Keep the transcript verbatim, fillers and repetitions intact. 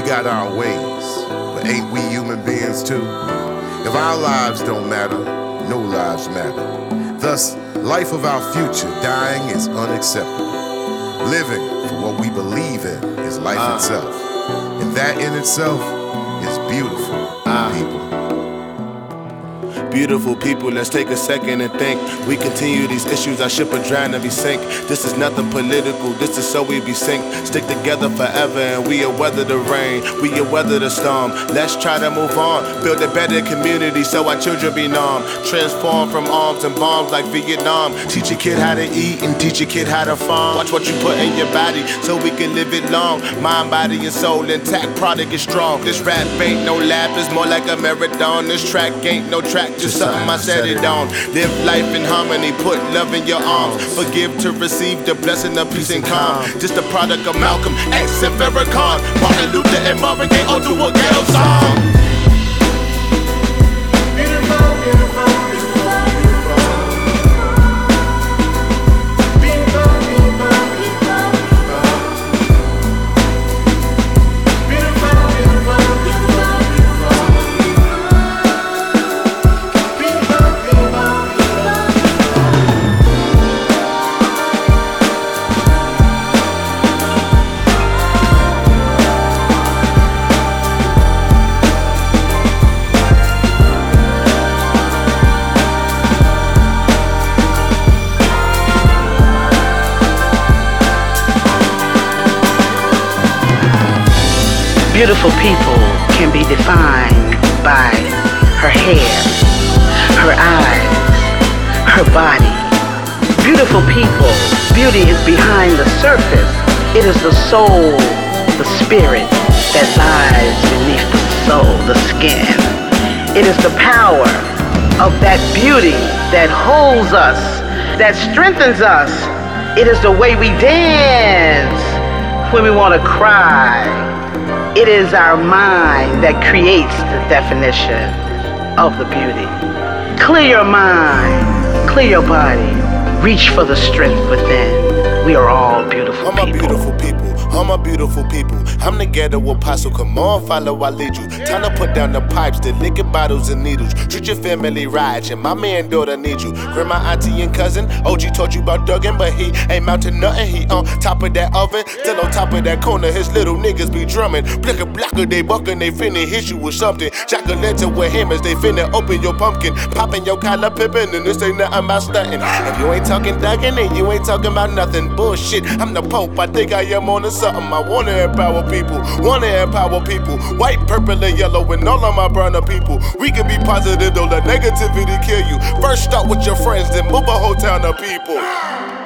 got our ways, but ain't we human beings too? If our lives don't matter, no lives matter. Thus, life of our future dying is unacceptable. Living for what we believe in is life uh. itself. And that in itself is beautiful, uh. people. Beautiful people, let's take a second and think. We continue these issues, our ship will drown and we sink. This is nothing political, this is so we be synced. Stick together forever and we'll weather the rain, we'll weather the storm. Let's try to move on, build a better community so our children be numb. Transform from arms and bombs like Vietnam. Teach a kid how to eat and teach a kid how to farm. Watch what you put in your body so we can live it long. Mind, body, and soul intact, product is strong. This rap ain't no lap, it's more like a marathon. This track ain't no track, just something I said it on. Live life in harmony, put love in your arms. Forgive to receive the blessing of peace and calm. Just a product of Malcolm X and Farrakhan, Martin Luther and Marvin Gaye all do a ghetto song. Beautiful people can be defined by her hair, her eyes, her body. Beautiful people, beauty is behind the surface. It is the soul, the spirit that lies beneath the soul, the skin. It is the power of that beauty that holds us, that strengthens us. It is the way we dance when we want to cry. It is our mind that creates the definition of the beauty. Clear your mind, clear your body, reach for the strength within. We are all beautiful people. I'm a beautiful people. I'm a beautiful people. I'm the ghetto apostle. Come on, follow, I lead you. Time to put down the pipes, the liquor bottles and needles. Treat your family right, and my man daughter need you. Grandma, auntie, and cousin. O G taught you about Duggan, but he ain't mounting nothing. He on top of that oven, still on top of that corner. His little niggas be drumming. Blicker, blocker, they buckin', they finna hit you with something. Jack-o'-lantern with hammers, they finna open your pumpkin. Poppin' your collar pippin', and this ain't nothing about stuntin'. If you ain't talking Duggan, then you ain't talking about nothing. Bullshit, I'm the Pope, I think I am on the something. I wanna empower people, wanna empower people. White, purple, and yellow, and all of my burner people. We can be positive, don't let negativity kill you. First start with your friends, then move a whole town of people.